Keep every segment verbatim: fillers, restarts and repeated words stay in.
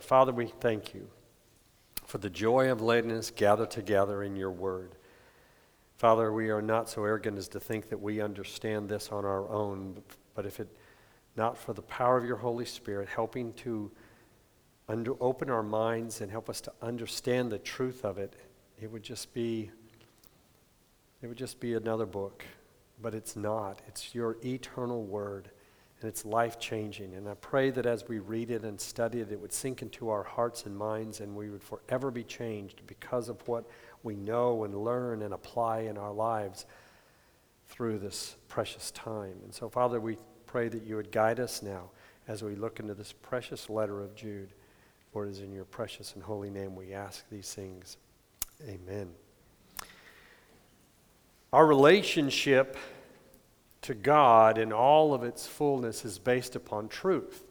Father, we thank you for the joy of letting us gather together in your word. Father, we are not so arrogant as to think that we understand this on our own, but if it not for the power of your Holy Spirit helping to under, open our minds and help us to understand the truth of it, it would just be it would just be another book. But it's not. It's your eternal word, and it's life-changing. And I pray that as we read it and study it, it would sink into our hearts and minds, and we would forever be changed because of what we know and learn and apply in our lives through this precious time. And so, Father, we pray that you would guide us now as we look into this precious letter of Jude. For it is in your precious and holy name we ask these things. Amen. Our relationship to God in all of its fullness is based upon truth.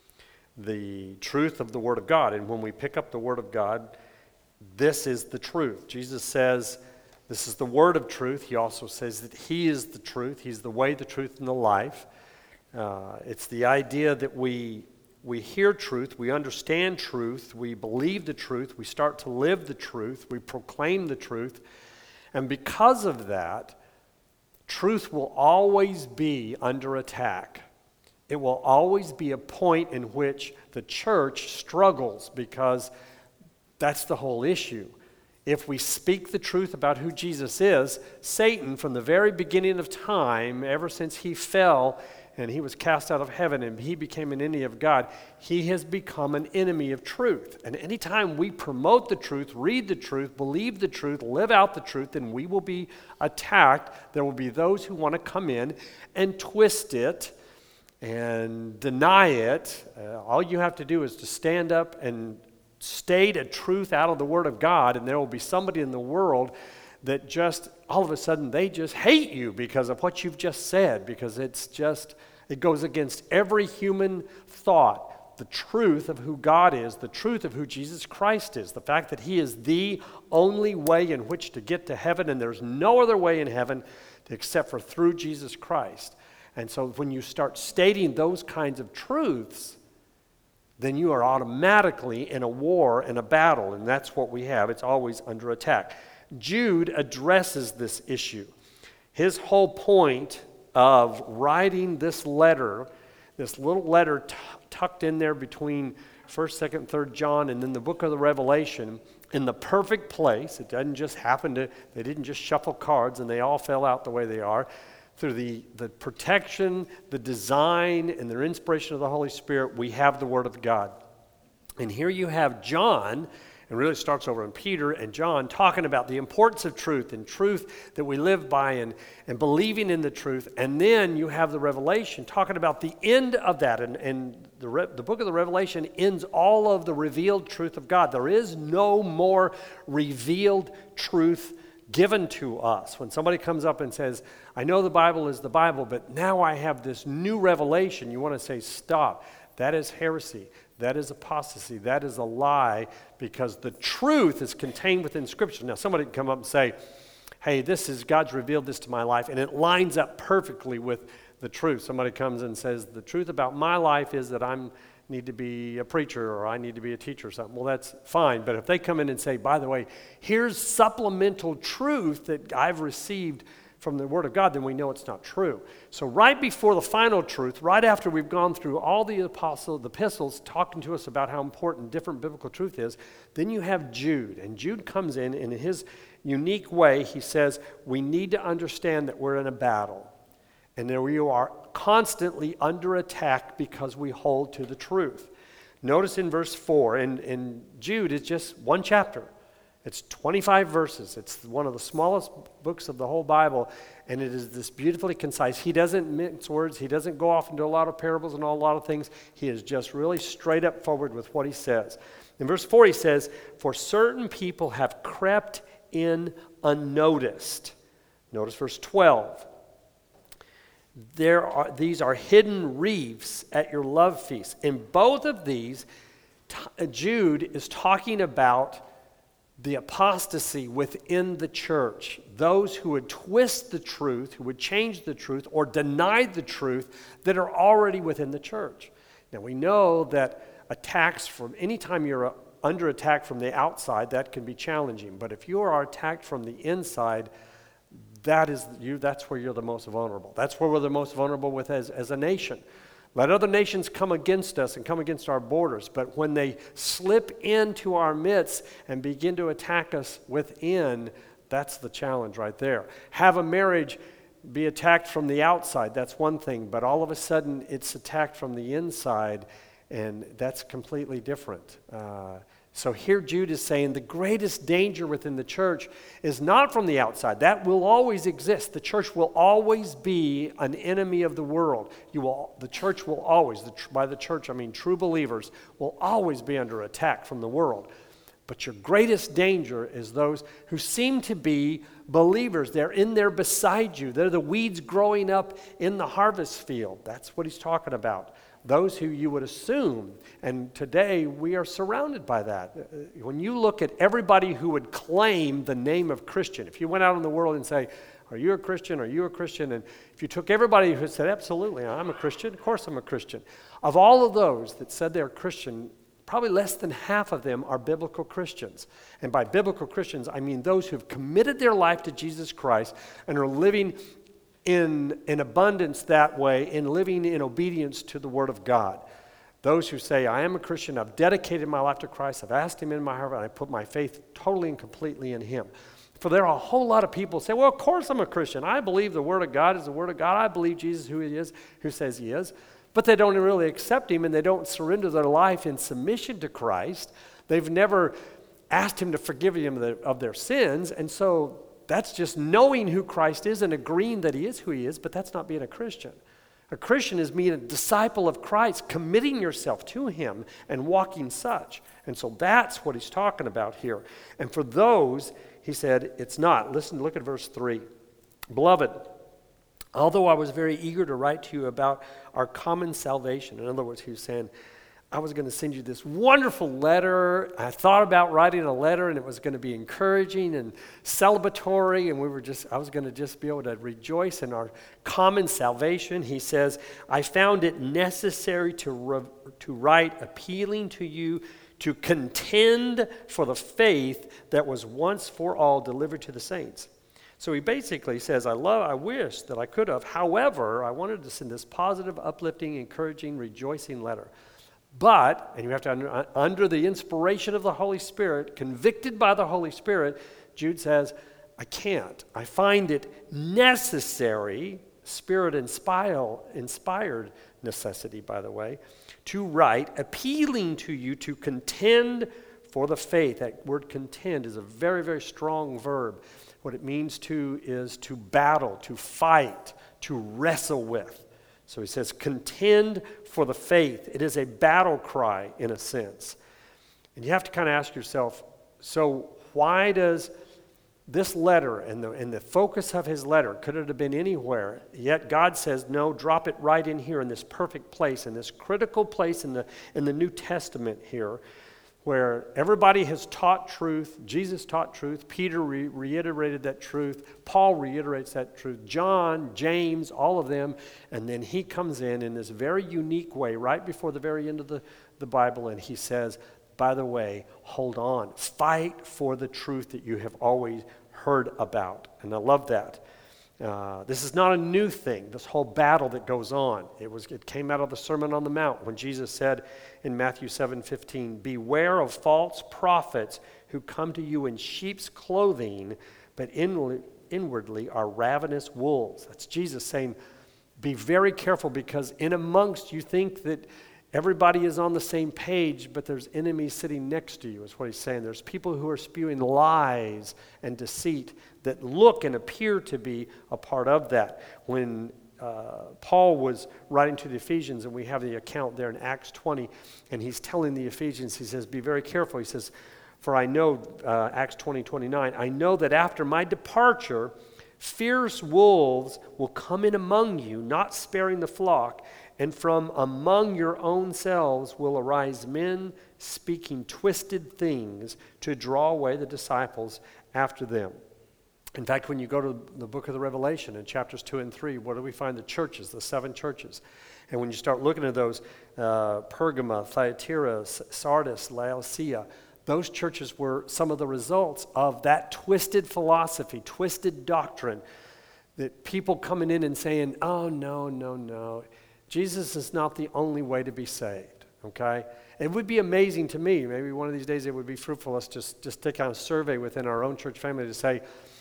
The truth of the Word of God. And when we pick up the Word of God, this is the truth. Jesus says, this is the word of truth. He also says that he is the truth. He's the way, the truth, and the life. Uh, it's the idea that we we hear truth, we understand truth, we believe the truth, we start to live the truth, we proclaim the truth. And because of that, truth will always be under attack. It will always be a point in which the church struggles because that's the whole issue. If we speak the truth about who Jesus is, Satan, from the very beginning of time, ever since he fell and he was cast out of heaven and he became an enemy of God, he has become an enemy of truth. And anytime we promote the truth, read the truth, believe the truth, live out the truth, then we will be attacked. There will be those who want to come in and twist it and deny it. Uh, all you have to do is to stand up and state a truth out of the Word of God, and there will be somebody in the world that just, all of a sudden, they just hate you because of what you've just said, because it's just, it goes against every human thought. The truth of who God is, the truth of who Jesus Christ is, the fact that he is the only way in which to get to heaven, and there's no other way in heaven except for through Jesus Christ. And so when you start stating those kinds of truths, then you are automatically in a war, in a battle, and that's what we have. It's always under attack. Jude addresses this issue. His whole point of writing this letter, this little letter t- tucked in there between first, second, third John, and then the book of the Revelation, in the perfect place. It doesn't just happen to, they didn't just shuffle cards and they all fell out the way they are. Through the, the protection, the design, and the inspiration of the Holy Spirit, we have the Word of God. And here you have John, and really starts over in Peter and John, talking about the importance of truth and truth that we live by and, and believing in the truth. And then you have the Revelation talking about the end of that. And, and the, Re, the book of the Revelation ends all of the revealed truth of God. There is no more revealed truth given to us. When somebody comes up and says, I know the Bible is the Bible, but now I have this new revelation, you want to say, stop. That is heresy. That is apostasy. That is a lie, because the truth is contained within Scripture. Now, somebody can come up and say, hey, this is, God's revealed this to my life, and it lines up perfectly with the truth. Somebody comes and says, the truth about my life is that I'm need to be a preacher, or I need to be a teacher or something. Well, that's fine. But if they come in and say, by the way, here's supplemental truth that I've received from the Word of God, then we know it's not true. So right before the final truth, right after we've gone through all the apostle, the epistles talking to us about how important different biblical truth is, then you have Jude. And Jude comes in, and in his unique way, he says, we need to understand that we're in a battle. And that we are constantly under attack because we hold to the truth. Notice in verse four, and, and Jude is just one chapter. It's twenty-five verses. It's one of the smallest books of the whole Bible, and it is this beautifully concise. He doesn't mince words. He doesn't go off into a lot of parables and a lot of things. He is just really straight up forward with what he says. In verse four, he says, for certain people have crept in unnoticed. Notice verse twelve. There are these are hidden reefs at your love feast. In both of these, t- Jude is talking about the apostasy within the church. Those who would twist the truth, who would change the truth, or deny the truth that are already within the church. Now we know that attacks from, anytime you're uh, under attack from the outside, that can be challenging. But if you are attacked from the inside, that is you. That's where you're the most vulnerable. That's where we're the most vulnerable with as, as a nation. Let other nations come against us and come against our borders, but when they slip into our midst and begin to attack us within, that's the challenge right there. Have a marriage be attacked from the outside, that's one thing, but all of a sudden it's attacked from the inside, and that's completely different. Uh, So here Jude is saying the greatest danger within the church is not from the outside. That will always exist. The church will always be an enemy of the world. You will, the church will always, the, by the church I mean true believers, will always be under attack from the world. But your greatest danger is those who seem to be believers. They're in there beside you. They're the weeds growing up in the harvest field. That's what he's talking about. Those who you would assume, and today we are surrounded by that. When you look at everybody who would claim the name of Christian, if you went out in the world and say, are you a Christian? Are you a Christian? And if you took everybody who said, absolutely, I'm a Christian, of course I'm a Christian. Of all of those that said they're Christian, probably less than half of them are biblical Christians. And by biblical Christians, I mean those who have committed their life to Jesus Christ and are living in, in abundance that way, in living in obedience to the Word of God. Those who say, I am a Christian, I've dedicated my life to Christ, I've asked Him in my heart, and I put my faith totally and completely in Him. For there are a whole lot of people who say, well, of course I'm a Christian. I believe the Word of God is the Word of God. I believe Jesus who He is, who says He is. But they don't really accept Him, and they don't surrender their life in submission to Christ. They've never asked Him to forgive them of their, of their sins, and so that's just knowing who Christ is and agreeing that He is who He is, but that's not being a Christian. A Christian is being a disciple of Christ, committing yourself to Him and walking such. And so that's what he's talking about here. And for those, he said, it's not. Listen, look at verse three. Beloved, although I was very eager to write to you about our common salvation. In other words, he was saying, I was going to send you this wonderful letter. I thought about writing a letter, and it was going to be encouraging and celebratory, and we were just, I was going to just be able to rejoice in our common salvation. He says, I found it necessary to, re- to write appealing to you to contend for the faith that was once for all delivered to the saints. So he basically says, I love, I wish that I could have. However, I wanted to send this positive, uplifting, encouraging, rejoicing letter. But, and you have to, under, under the inspiration of the Holy Spirit, convicted by the Holy Spirit, Jude says, I can't. I find it necessary, Spirit-inspired inspired necessity, by the way, to write, appealing to you to contend for the faith. That word contend is a very, very strong verb. What it means to is to battle, to fight, to wrestle with. So he says, contend for the faith. It is a battle cry in a sense. And you have to kind of ask yourself, so why does this letter and the, and the focus of his letter, could it have been anywhere? Yet God says, no, drop it right in here in this perfect place, in this critical place in the, in the New Testament here, where everybody has taught truth. Jesus taught truth. Peter re- reiterated that truth. Paul reiterates that truth. John, James, all of them. And then he comes in in this very unique way right before the very end of the, the Bible, and he says, by the way, hold on. Fight for the truth that you have always heard about. And I love that. Uh, this is not a new thing, this whole battle that goes on. It was it came out of the Sermon on the Mount when Jesus said in Matthew seven fifteen, beware of false prophets who come to you in sheep's clothing, but in, inwardly are ravenous wolves. That's Jesus saying, be very careful, because in amongst you think that everybody is on the same page, but there's enemies sitting next to you, is what he's saying. There's people who are spewing lies and deceit that look and appear to be a part of that. When uh, Paul was writing to the Ephesians, and we have the account there in Acts twenty, and he's telling the Ephesians, he says, be very careful. He says, for I know, uh, Acts twenty, twenty-nine, I know that after my departure, fierce wolves will come in among you, not sparing the flock, and from among your own selves will arise men speaking twisted things to draw away the disciples after them. In fact, when you go to the book of the Revelation in chapters two and three, what do we find? The churches, the seven churches. And when you start looking at those, uh, Pergama, Thyatira, Sardis, Laodicea, those churches were some of the results of that twisted philosophy, twisted doctrine, that people coming in and saying, oh, no, no, no, Jesus is not the only way to be saved, okay? It would be amazing to me, maybe one of these days it would be fruitful us just, just take on a survey within our own church family to say,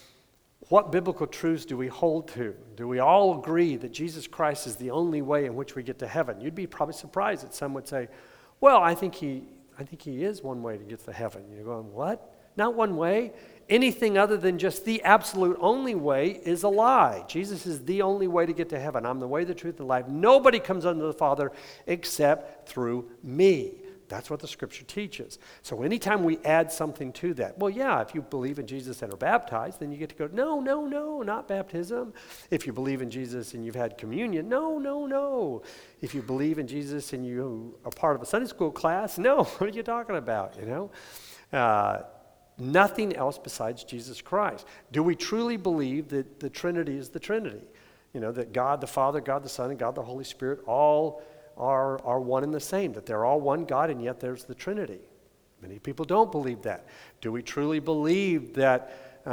what biblical truths do we hold to? Do we all agree that Jesus Christ is the only way in which we get to heaven? You'd be probably surprised that some would say, well, I think he I think he is one way to get to heaven. You're going, what? Not one way? Anything other than just the absolute only way is a lie. Jesus is the only way to get to heaven. I'm the way, the truth, and the life. Nobody comes unto the Father except through me. That's what the Scripture teaches. So anytime we add something to that, well, yeah, if you believe in Jesus and are baptized, then you get to go, no, no, no, not baptism. If you believe in Jesus and you've had communion, no, no, no. If you believe in Jesus and you are part of a Sunday school class, no, what are you talking about, you know? Uh, nothing else besides Jesus Christ. Do we truly believe that the Trinity is the Trinity? You know, that God the Father, God the Son, and God the Holy Spirit all Are, are one and the same, that they're all one God, and yet there's the Trinity. Many people don't believe that. Do we truly believe that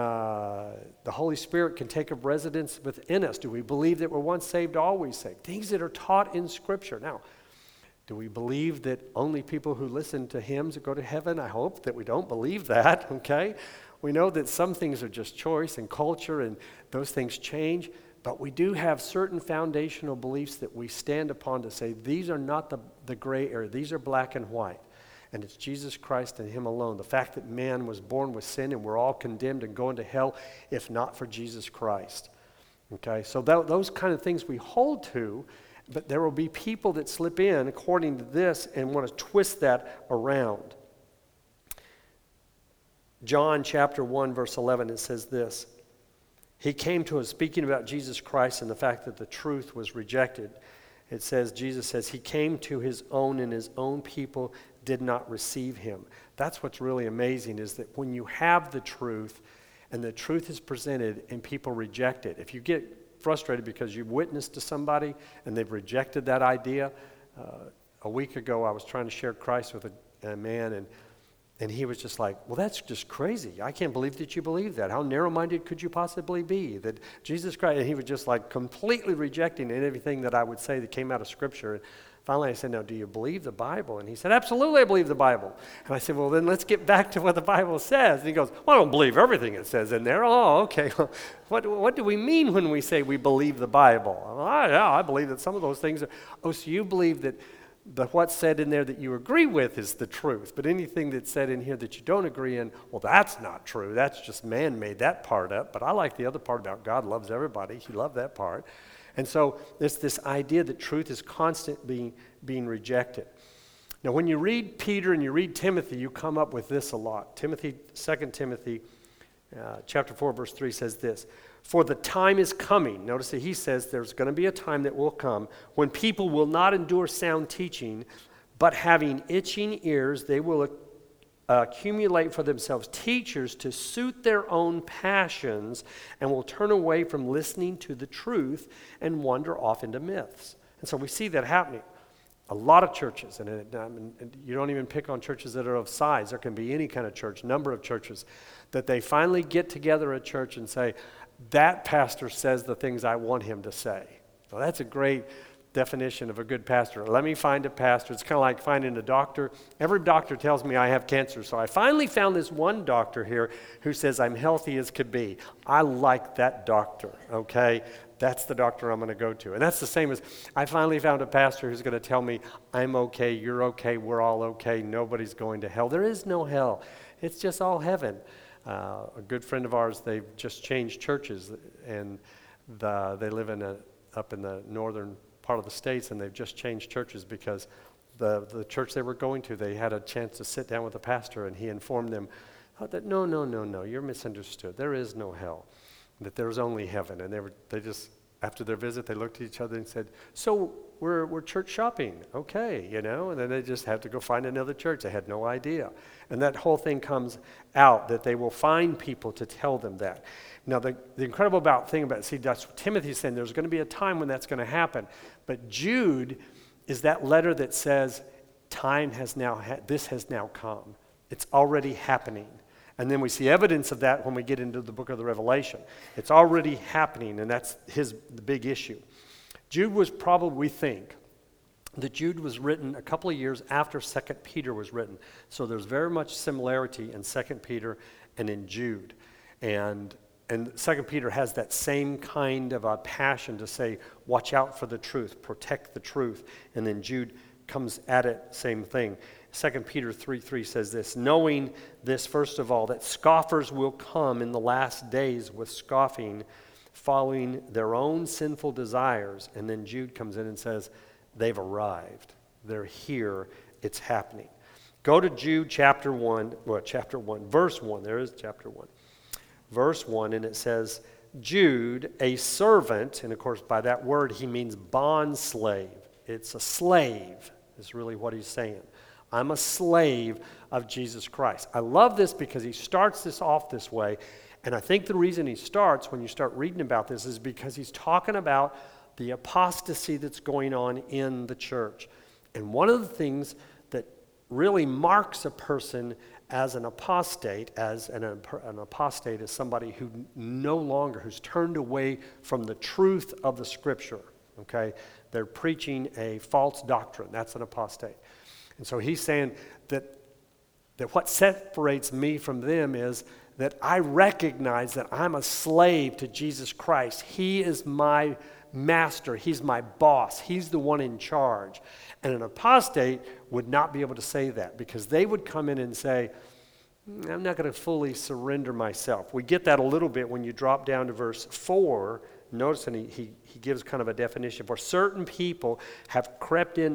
uh, the Holy Spirit can take up residence within us? Do we believe that we're once saved, always saved? Things that are taught in Scripture. Now, do we believe that only people who listen to hymns go to heaven? I hope that we don't believe that, okay? We know that some things are just choice and culture, and those things change. But we do have certain foundational beliefs that we stand upon to say these are not the, the gray area. These are black and white. And it's Jesus Christ and him alone. The fact that man was born with sin and we're all condemned and going to hell if not for Jesus Christ. Okay, so that, those kind of things we hold to, but there will be people that slip in according to this and want to twist that around. John chapter one verse eleven, it says this. He came to us speaking about Jesus Christ and the fact that the truth was rejected. It says, Jesus says, he came to his own and his own people did not receive him. That's what's really amazing is that when you have the truth and the truth is presented and people reject it, if you get frustrated because you've witnessed to somebody and they've rejected that idea, uh, a week ago I was trying to share Christ with a, a man and And he was just like, well, that's just crazy. I can't believe that you believe that. How narrow-minded could you possibly be? That Jesus Christ, and he was just like completely rejecting everything that I would say that came out of Scripture. And finally I said, now, do you believe the Bible? And he said, absolutely, I believe the Bible. And I said, well, then let's get back to what the Bible says. And he goes, well, I don't believe everything it says in there. Oh, okay. Well, what, what do we mean when we say we believe the Bible? Well, I, yeah, I believe that some of those things are, oh, so you believe that the what's said in there that you agree with is the truth, but anything that's said in here that you don't agree in, well, that's not true. That's just man made that part up. But I like the other part about God loves everybody. He loved that part. And so there's this idea that truth is constantly being, being rejected. Now, when you read Peter and you read Timothy, you come up with this a lot. Timothy, Second Timothy uh, chapter four, verse three says this. For the time is coming. Notice that he says there's going to be a time that will come when people will not endure sound teaching, but having itching ears, they will uh, accumulate for themselves teachers to suit their own passions and will turn away from listening to the truth and wander off into myths. And so we see that happening. A lot of churches, and, it, I mean, you don't even pick on churches that are of size. There can be any kind of church, number of churches, that they finally get together at church and say, that pastor says the things I want him to say. Well, that's a great definition of a good pastor. Let me find a pastor. It's kind of like finding a doctor. Every doctor tells me I have cancer, so I finally found this one doctor here who says I'm healthy as could be. I like that doctor, okay? That's the doctor I'm going to go to. And that's the same as I finally found a pastor who's going to tell me I'm okay, you're okay, we're all okay, nobody's going to hell. There is no hell. It's just all heaven. Uh, a good friend of ours, they've just changed churches, and the, they live in a, up in the northern part of the States, and they've just changed churches because the, the church they were going to, they had a chance to sit down with the pastor, and he informed them oh, that no, no, no, no, you're misunderstood. There is no hell, that there's only heaven. And they were, they just, after their visit, they looked at each other and said, so we're, we're church shopping. Okay, you know, and then they just have to go find another church. They had no idea. And that whole thing comes out, that they will find people to tell them that. Now, the, the incredible about thing about, see, that's what Timothy's saying. There's going to be a time when that's going to happen. But Jude is that letter that says, time has now, ha- this has now come. It's already happening. And then we see evidence of that when we get into the book of the Revelation. It's already happening, and that's his the big issue. Jude was probably, we think, that Jude was written a couple of years after Second Peter was written. So there's very much similarity in Second Peter and in Jude. And and Second Peter has that same kind of a passion to say, watch out for the truth, protect the truth. And then Jude comes at it, same thing. Second Peter three three says this, knowing this, first of all, that scoffers will come in the last days with scoffing, following their own sinful desires. And then Jude comes in and says, they've arrived. They're here. It's happening. Go to Jude chapter one, well, chapter one, verse one. There is chapter one. Verse one, and it says, Jude, a servant, and of course by that word he means bond slave. It's a slave, is really what he's saying. I'm a slave of Jesus Christ. I love this because he starts this off this way. And I think the reason he starts when you start reading about this is because he's talking about the apostasy that's going on in the church. And one of the things that really marks a person as an apostate, as an, an apostate is somebody who no longer, who's turned away from the truth of the Scripture, okay? They're preaching a false doctrine. That's an apostate. And so he's saying that, that what separates me from them is that I recognize that I'm a slave to Jesus Christ. He is my master. He's my boss. He's the one in charge. And an apostate would not be able to say that because they would come in and say, I'm not going to fully surrender myself. We get that a little bit when you drop down to verse four. Notice, and he, he, he gives kind of a definition. For certain people have crept in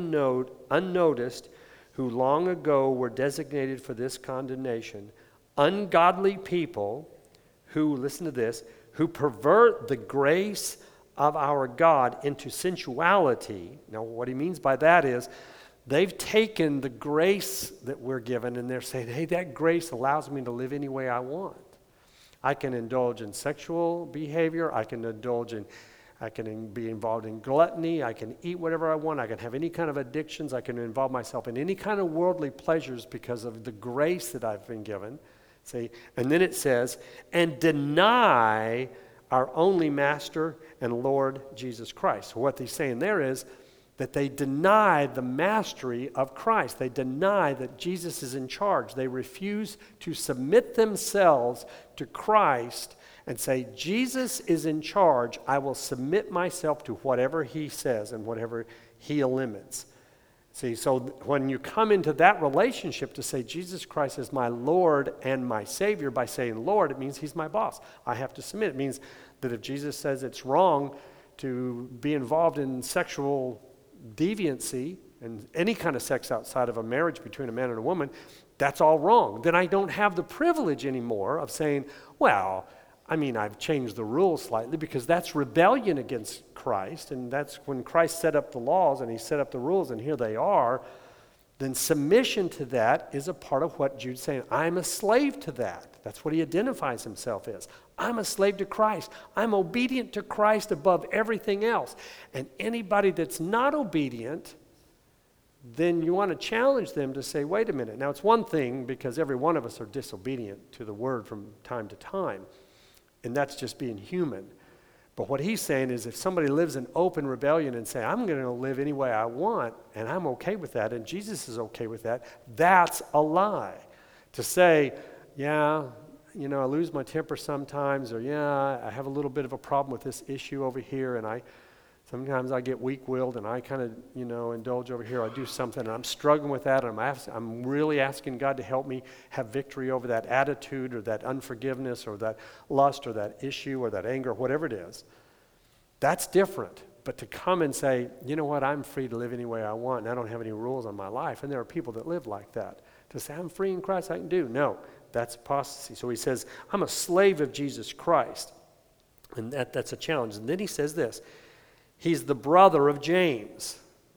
unnoticed, who long ago were designated for this condemnation. Ungodly people who, listen to this, who pervert the grace of our God into sensuality. Now, what he means by that is they've taken the grace that we're given and they're saying, hey, that grace allows me to live any way I want. I can indulge in sexual behavior. I can indulge in, I can be involved in gluttony. I can eat whatever I want. I can have any kind of addictions. I can involve myself in any kind of worldly pleasures because of the grace that I've been given. See, and then it says, and deny our only Master and Lord Jesus Christ. So what he's saying there is that they deny the mastery of Christ. They deny that Jesus is in charge. They refuse to submit themselves to Christ and say, Jesus is in charge. I will submit myself to whatever he says and whatever he limits. See, so when you come into that relationship to say Jesus Christ is my Lord and my Savior, by saying Lord, it means he's my boss. I have to submit. It means that if Jesus says it's wrong to be involved in sexual deviancy and any kind of sex outside of a marriage between a man and a woman, that's all wrong. Then I don't have the privilege anymore of saying, well, I mean, I've changed the rules slightly because that's rebellion against Christ, and that's when Christ set up the laws and he set up the rules, and here they are. Then submission to that is a part of what Jude's saying. I'm a slave to that. That's what he identifies himself as. I'm a slave to Christ. I'm obedient to Christ above everything else. And anybody that's not obedient, then you want to challenge them to say, wait a minute. Now, it's one thing because every one of us are disobedient to the word from time to time. And that's just being human. But what he's saying is if somebody lives in open rebellion and say, I'm going to live any way I want, and I'm okay with that, and Jesus is okay with that, that's a lie. To say, yeah, you know, I lose my temper sometimes, or yeah, I have a little bit of a problem with this issue over here, and I sometimes I get weak-willed, and I kind of, you know, indulge over here. I do something, and I'm struggling with that, and I'm, ask, I'm really asking God to help me have victory over that attitude or that unforgiveness or that lust or that issue or that anger, whatever it is. That's different. But to come and say, you know what, I'm free to live any way I want, and I don't have any rules on my life, and there are people that live like that. To say, I'm free in Christ, I can do. No, that's apostasy. So he says, I'm a slave of Jesus Christ, and that, that's a challenge. And then he says this, He's the brother of James.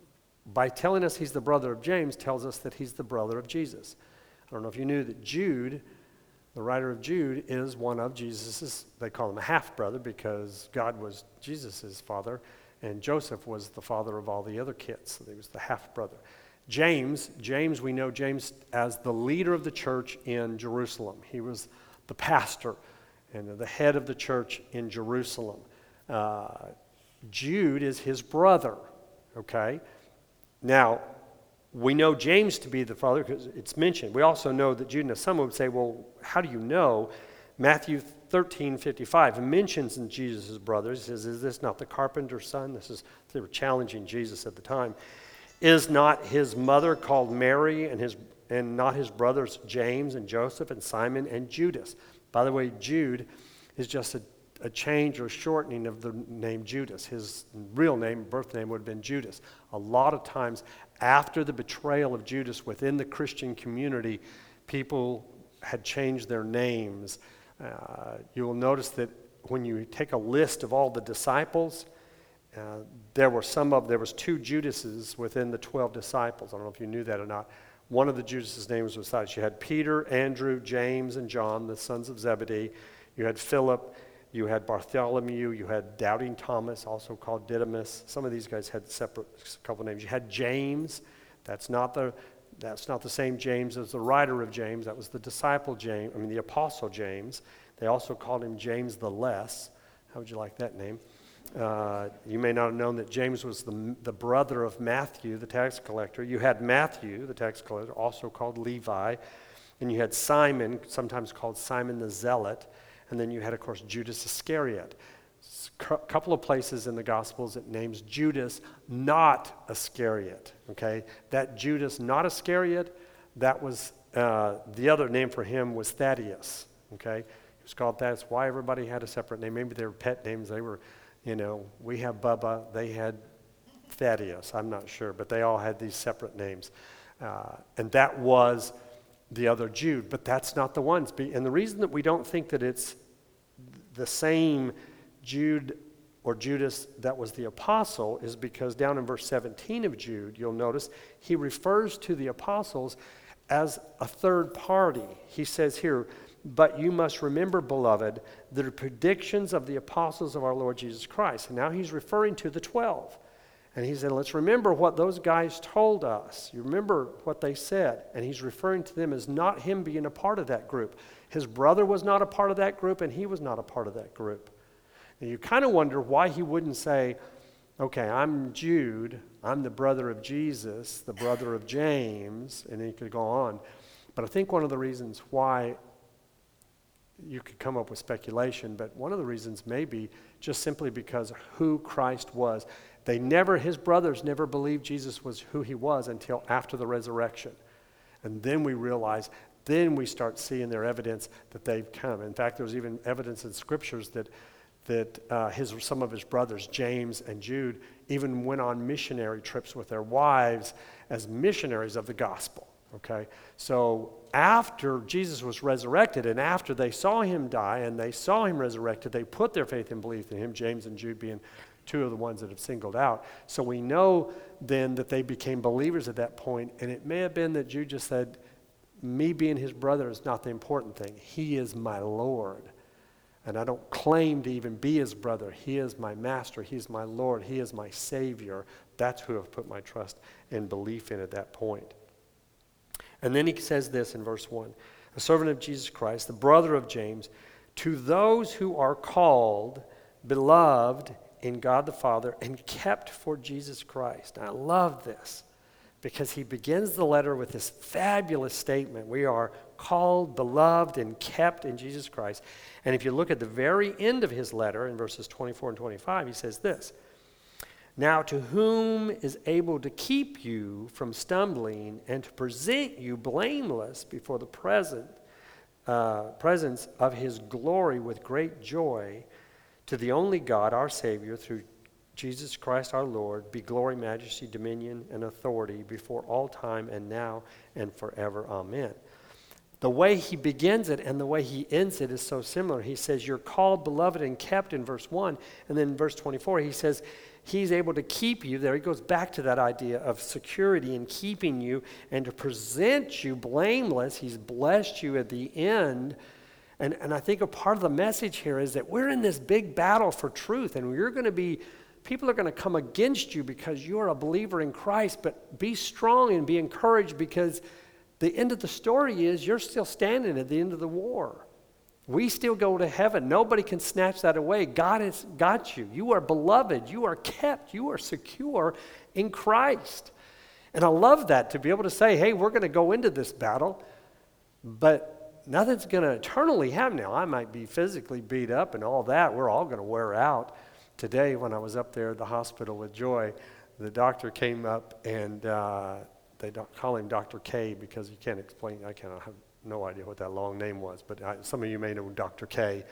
By telling us he's the brother of James, tells us that he's the brother of Jesus. I don't know if you knew that Jude, the writer of Jude, is one of Jesus's, they call him a half-brother because God was Jesus's father, and Joseph was the father of all the other kids, so he was the half-brother. James, James, we know James as the leader of the church in Jerusalem. He was the pastor and the head of the church in Jerusalem. Uh, Jude is his brother, okay? Now, we know James to be the father because it's mentioned. We also know that Jude, now someone would say, well, how do you know? Matthew thirteen fifty-five mentions in Jesus' brothers. He says, is this not the carpenter's son? This is, they were challenging Jesus at the time. Is not his mother called Mary and his and not his brothers James and Joseph and Simon and Judas? By the way, Jude is just a, a change or shortening of the name Judas. His real name, birth name, would have been Judas. A lot of times after the betrayal of Judas within the Christian community, people had changed their names. Uh, you will notice that when you take a list of all the disciples, uh, there were some of, there was two Judases within the twelve disciples. I don't know if you knew that or not. One of the Judas' names was Silas. You had Peter, Andrew, James, and John, the sons of Zebedee. You had Philip, you had Bartholomew, you had Doubting Thomas, also called Didymus. Some of these guys had separate couple names. You had James. That's not the that's not the same James as the writer of James. That was the disciple James, I mean the apostle James. They also called him James the Less. How would you like that name? Uh, you may not have known that James was the, the brother of Matthew, the tax collector. You had Matthew, the tax collector, also called Levi. And you had Simon, sometimes called Simon the Zealot. And then you had, of course, Judas Iscariot. A couple of places in the Gospels it names Judas, not Iscariot. Okay, that Judas, not Iscariot, that was uh, the other name for him was Thaddeus. Okay, he was called that. That's why everybody had a separate name. Maybe they were pet names. They were, you know, we have Bubba. They had Thaddeus. I'm not sure, but they all had these separate names, uh, and that was the other Jude. But that's not the ones. And the reason that we don't think that it's the same Jude or Judas that was the apostle is because down in verse seventeen of Jude, you'll notice he refers to the apostles as a third party. He says here, but you must remember, beloved, the predictions of the apostles of our Lord Jesus Christ. And now he's referring to the twelve. And he said, let's remember what those guys told us. You remember what they said. And he's referring to them as not him being a part of that group. His brother was not a part of that group, and he was not a part of that group. And you kind of wonder why he wouldn't say, okay, I'm Jude, I'm the brother of Jesus, the brother of James, and then he could go on. But I think one of the reasons why you could come up with speculation, but one of the reasons may be just simply because who Christ was. They never, his brothers never believed Jesus was who he was until after the resurrection. And then we realize, then we start seeing their evidence that they've come. In fact, there's even evidence in scriptures that that uh, his some of his brothers, James and Jude, even went on missionary trips with their wives as missionaries of the gospel. Okay, so after Jesus was resurrected and after they saw him die and they saw him resurrected, they put their faith and belief in him, James and Jude being two of the ones that have singled out. So we know then that they became believers at that point, and it may have been that Jude just said, me being his brother is not the important thing. He is my Lord. And I don't claim to even be his brother. He is my master. He's my Lord. He is my Savior. That's who I've put my trust and belief in at that point. And then he says this in verse one, a servant of Jesus Christ, the brother of James, to those who are called, beloved in God the Father, and kept for Jesus Christ. And I love this because he begins the letter with this fabulous statement. We are called, beloved, and kept in Jesus Christ. And if you look at the very end of his letter in verses twenty-four and twenty-five, he says this, now to whom is able to keep you from stumbling and to present you blameless before the present uh, presence of his glory with great joy, to the only God, our Savior, through Jesus Christ our Lord, be glory, majesty, dominion, and authority before all time and now and forever. Amen. The way he begins it and the way he ends it is so similar. He says, you're called, beloved, and kept in verse one. And then in verse twenty-four, he says, He's able to keep you there. He goes back to that idea of security and keeping you and to present you blameless. He's blessed you at the end. And, and I think a part of the message here is that we're in this big battle for truth, and you're going to be, people are going to come against you because you're a believer in Christ, but be strong and be encouraged, because the end of the story is you're still standing at the end of the war. We still go to heaven. Nobody can snatch that away. God has got you. You are beloved. You are kept. You are secure in Christ. And I love that, to be able to say, hey, we're going to go into this battle, but nothing's going to eternally happen. Now, I might be physically beat up and all that. We're all going to wear out. Today, when I was up there at the hospital with Joy, the doctor came up, and uh, they don't call him Doctor K because you can't explain. I can't I have no idea what that long name was, but I, some of you may know Doctor K.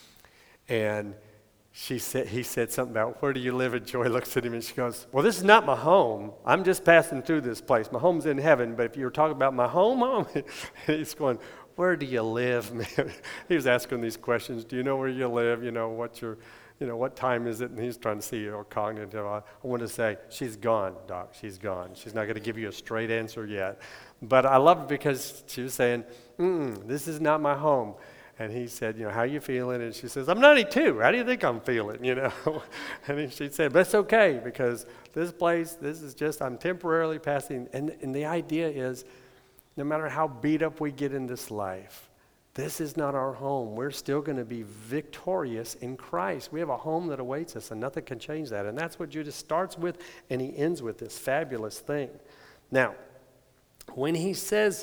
And she said, he said something about, where do you live? And Joy looks at him and she goes, well, this is not my home. I'm just passing through this place. My home's in heaven, but if you're talking about my home, home, he's going, where do you live, man? He was asking these questions. Do you know where you live? You know, what's your, you know, what time is it? And he's trying to see, you know, cognitive. I, I want to say, she's gone, Doc. She's gone. She's not going to give you a straight answer yet. But I love it because she was saying, mm, this is not my home. And he said, you know, how you feeling? And she says, I'm ninety-two. How do you think I'm feeling, you know? And she said, but it's okay, because this place, this is just, I'm temporarily passing. And, and the idea is, no matter how beat up we get in this life, this is not our home. We're still going to be victorious in Christ. We have a home that awaits us, and nothing can change that. And that's what Judas starts with, and he ends with this fabulous thing. Now, when he says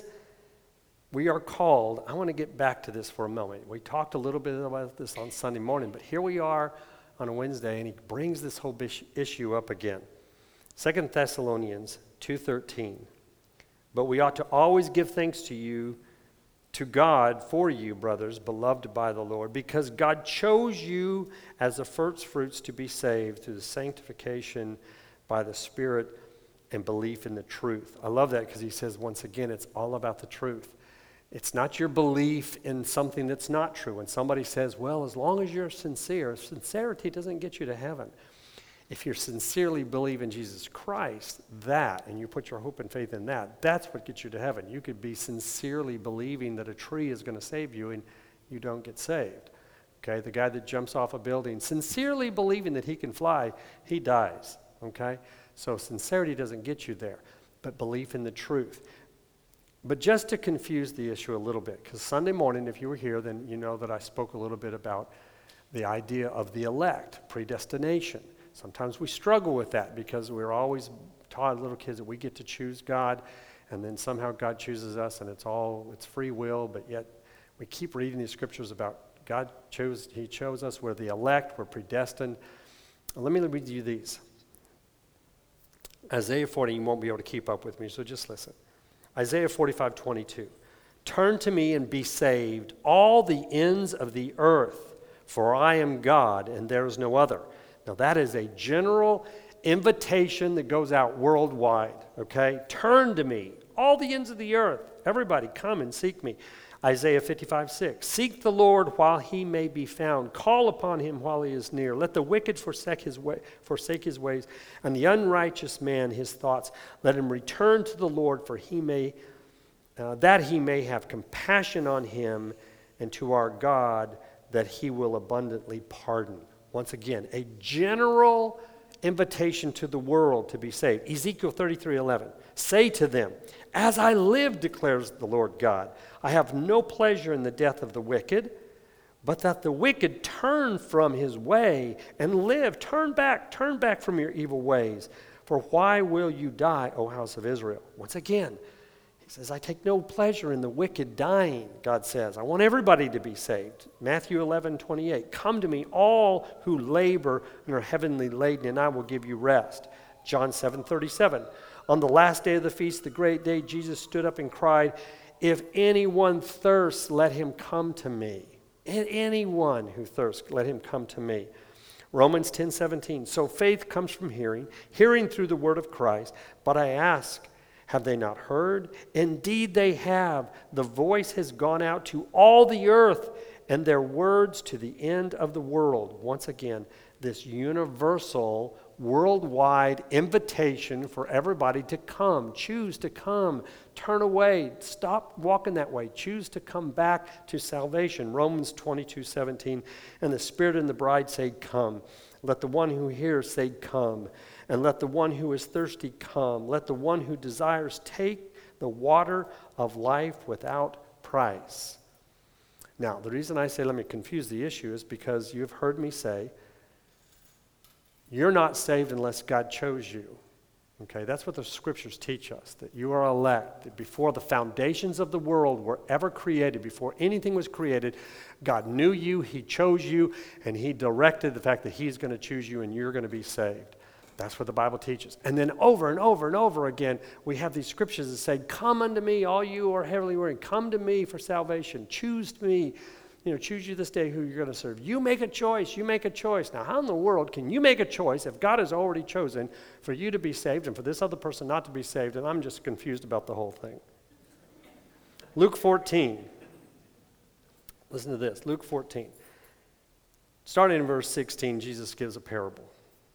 we are called, I want to get back to this for a moment. We talked a little bit about this on Sunday morning, but here we are on a Wednesday, and he brings this whole issue up again. Second Thessalonians two thirteen. But we ought to always give thanks to you, to God for you, brothers, beloved by the Lord, because God chose you as the first fruits to be saved through the sanctification by the Spirit and belief in the truth. I love that because he says, once again, it's all about the truth. It's not your belief in something that's not true. When somebody says, well, as long as you're sincere, sincerity doesn't get you to heaven. If you sincerely believe in Jesus Christ, that, and you put your hope and faith in that, that's what gets you to heaven. You could be sincerely believing that a tree is going to save you, and you don't get saved. Okay, the guy that jumps off a building, sincerely believing that he can fly, he dies. Okay, so sincerity doesn't get you there, but belief in the truth. But just to confuse the issue a little bit, because Sunday morning, if you were here, then you know that I spoke a little bit about the idea of the elect, predestination. Sometimes we struggle with that because we're always taught little kids that we get to choose God, and then somehow God chooses us, and it's all, it's free will, but yet we keep reading these scriptures about God chose, he chose us, we're the elect, we're predestined. Let me read you these. Isaiah forty, you won't be able to keep up with me, so just listen. Isaiah forty-five twenty-two. Turn to me and be saved, all the ends of the earth, for I am God, and there is no other. Now, that is a general invitation that goes out worldwide, okay? Turn to me, all the ends of the earth. Everybody, come and seek me. Isaiah fifty-five six. Seek the Lord while he may be found. Call upon him while he is near. Let the wicked forsake his way, forsake his ways, and the unrighteous man his thoughts. Let him return to the Lord, for he may, uh, that he may have compassion on him, and to our God, that he will abundantly pardon. Once again, a general invitation to the world to be saved. Ezekiel thirty-three eleven. Say to them, as I live, declares the Lord God, I have no pleasure in the death of the wicked, but that the wicked turn from his way and live. Turn back, turn back from your evil ways. For why will you die, O house of Israel? Once again, he says, I take no pleasure in the wicked dying, God says. I want everybody to be saved. Matthew eleven twenty-eight. Come to me, all who labor and are heavily laden, and I will give you rest. John seven thirty-seven. On the last day of the feast, the great day, Jesus stood up and cried, if anyone thirsts, let him come to me. And anyone who thirsts, let him come to me. Romans ten seventeen. So faith comes from hearing, hearing through the word of Christ. But I ask, have they not heard? Indeed they have. The voice has gone out to all the earth, and their words to the end of the world. Once again, this universal worldwide invitation for everybody to come. Choose to come. Turn away. Stop walking that way. Choose to come back to salvation. Romans twenty-two seventeen. And the Spirit and the bride say, come. Let the one who hears say, come. And let the one who is thirsty come. Let the one who desires take the water of life without price. Now, the reason I say let me confuse the issue is because you've heard me say, you're not saved unless God chose you. Okay, that's what the scriptures teach us, that you are elect. That before the foundations of the world were ever created, before anything was created, God knew you, he chose you, and he directed the fact that he's going to choose you and you're going to be saved. That's what the Bible teaches. And then over and over and over again, we have these scriptures that say, come unto me, all you who are heavily weary. Come to me for salvation. Choose me. You know, choose you this day who you're going to serve. You make a choice. You make a choice. Now, how in the world can you make a choice if God has already chosen for you to be saved and for this other person not to be saved? And I'm just confused about the whole thing. Luke fourteen. Listen to this. Luke fourteen. Starting in verse sixteen, Jesus gives a parable.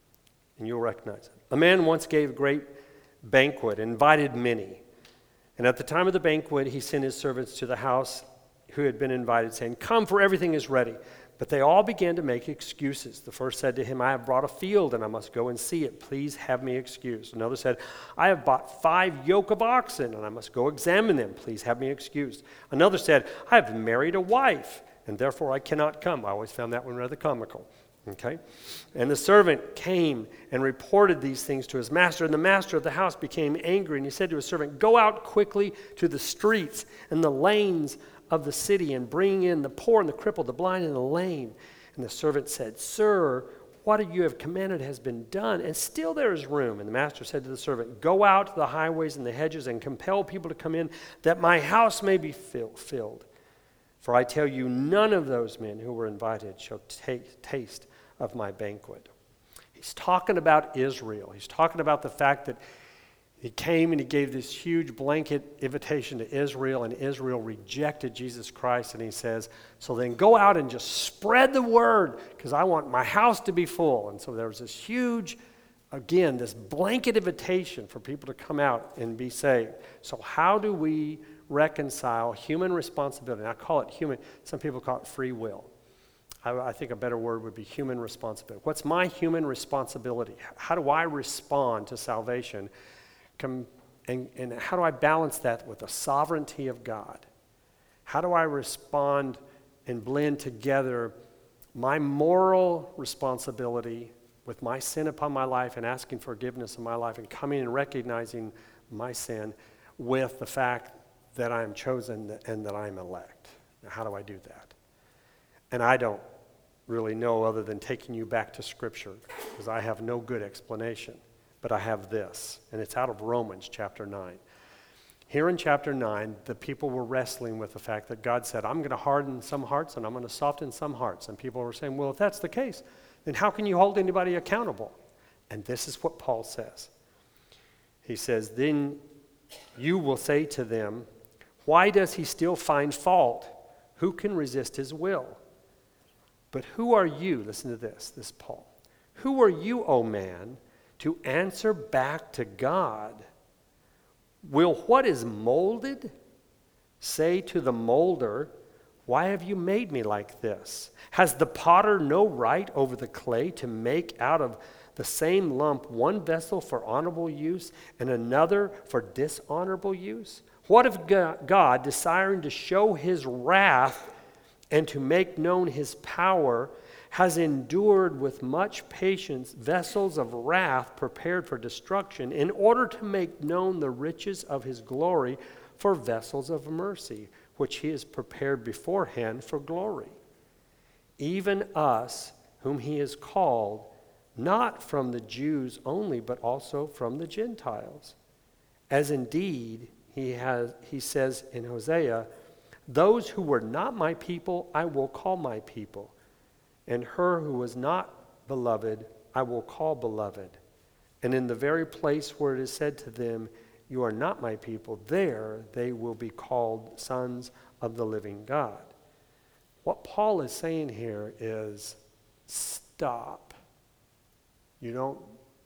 And you'll recognize it. A man once gave a great banquet, invited many. And at the time of the banquet, he sent his servants to the house who had been invited, saying, come, for everything is ready. But they all began to make excuses. The first said to him, I have brought a field, and I must go and see it. Please have me excused. Another said, I have bought five yoke of oxen, and I must go examine them. Please have me excused. Another said, I have married a wife, and therefore I cannot come. I always found that one rather comical. Okay? And the servant came and reported these things to his master, and the master of the house became angry, and he said to his servant, go out quickly to the streets and the lanes of the city and bring in the poor and the crippled, the blind and the lame. And the servant said, sir, what you have commanded has been done, and still there is room. And the master said to the servant, go out to the highways and the hedges and compel people to come in, that my house may be fill- filled. For I tell you, none of those men who were invited shall take, taste of my banquet. He's talking about Israel. He's talking about the fact that he came and he gave this huge blanket invitation to Israel, and Israel rejected Jesus Christ. And he says, so then go out and just spread the word, because I want my house to be full. And so there was this huge, again, this blanket invitation for people to come out and be saved. So how do we reconcile human responsibility? And I call it human, some people call it free will. I, I think a better word would be human responsibility. What's my human responsibility? How do I respond to salvation? Come, and, and how do I balance that with the sovereignty of God? How do I respond and blend together my moral responsibility with my sin upon my life and asking forgiveness in my life and coming and recognizing my sin with the fact that I am chosen and that I am elect? Now, how do I do that? And I don't really know other than taking you back to Scripture, because I have no good explanation. But I have this, and it's out of Romans chapter nine. Here in chapter nine, the people were wrestling with the fact that God said, I'm going to harden some hearts and I'm going to soften some hearts. And people were saying, well, if that's the case, then how can you hold anybody accountable? And this is what Paul says. He says, then you will say to them, why does he still find fault? Who can resist his will? But who are you? Listen to this, this is Paul. Who are you, O man, to answer back to God? Will what is molded say to the molder, why have you made me like this? Has the potter no right over the clay to make out of the same lump one vessel for honorable use and another for dishonorable use? What if God, desiring to show his wrath and to make known his power, has endured with much patience vessels of wrath prepared for destruction, in order to make known the riches of his glory for vessels of mercy, which he has prepared beforehand for glory? Even us, whom he has called, not from the Jews only, but also from the Gentiles. As indeed he has, he says in Hosea, those who were not my people, I will call my people. And her who was not beloved, I will call beloved. And in the very place where it is said to them, you are not my people, there they will be called sons of the living God. What Paul is saying here is, stop. You don't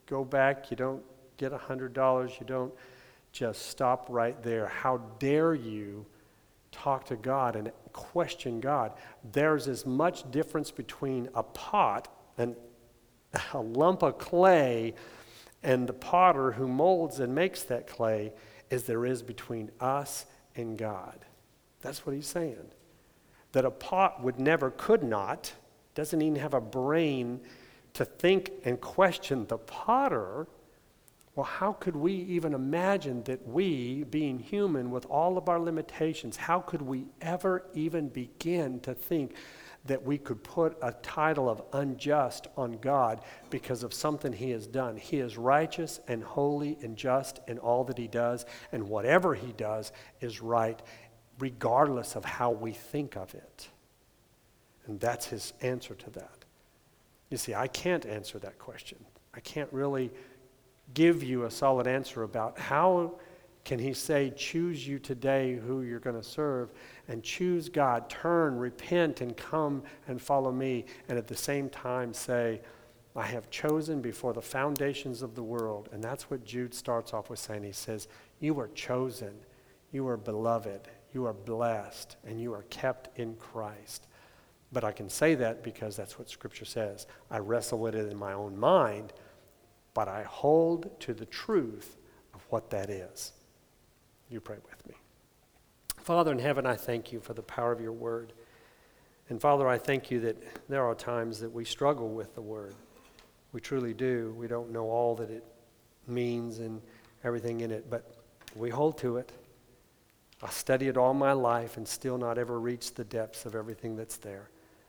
go back. You don't get a hundred dollars. You don't just stop right there. How dare you talk to God and question God? There's as much difference between a pot and a lump of clay and the potter who molds and makes that clay as there is between us and God. That's what he's saying. That a pot would never, could not, doesn't even have a brain to think and question the potter. Well, how could we even imagine that we, being human with all of our limitations, how could we ever even begin to think that we could put a title of unjust on God because of something he has done? He is righteous and holy and just in all that he does, and whatever he does is right, regardless of how we think of it. And that's his answer to that. You see, I can't answer that question. I can't really give you a solid answer about how can he say, choose you today who you're going to serve, and choose God, turn, repent, and come and follow me, and at the same time say, I have chosen before the foundations of the world. And that's what Jude starts off with saying. He says, you are chosen, you are beloved, you are blessed, and you are kept in Christ. But I can say that because that's what Scripture says. I wrestle with it in my own mind, but I hold to the truth of what that is. You pray with me. Father in heaven, I thank you for the power of your word. And Father, I thank you that there are times that we struggle with the word. We truly do. We don't know all that it means and everything in it, but we hold to it. I study it all my life and still not ever reach the depths of everything that's there.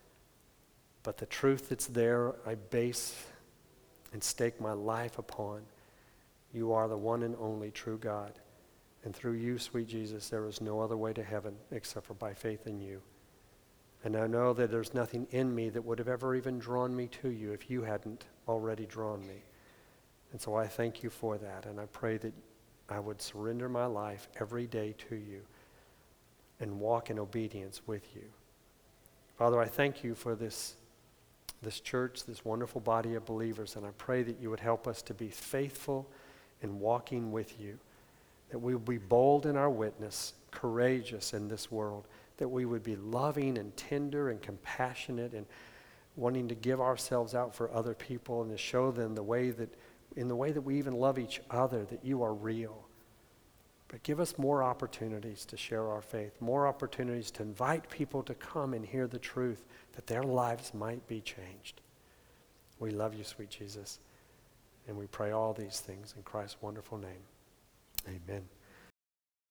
But the truth that's there, I base and stake my life upon. You are the one and only true God. And through you, sweet Jesus, there is no other way to heaven except for by faith in you. And I know that there's nothing in me that would have ever even drawn me to you if you hadn't already drawn me. And so I thank you for that. And I pray that I would surrender my life every day to you and walk in obedience with you. Father, I thank you for this, this church, this wonderful body of believers, and I pray that you would help us to be faithful in walking with you, that we would be bold in our witness, courageous in this world, that we would be loving and tender and compassionate and wanting to give ourselves out for other people and to show them the way that, in the way that we even love each other, that you are real. But give us more opportunities to share our faith, more opportunities to invite people to come and hear the truth, that their lives might be changed. We love you, sweet Jesus, and we pray all these things in Christ's wonderful name. Amen.